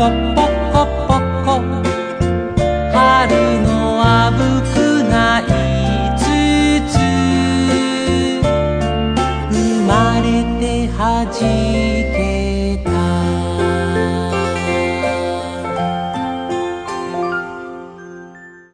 ポコポコ春のあぶくないつつ生まれて初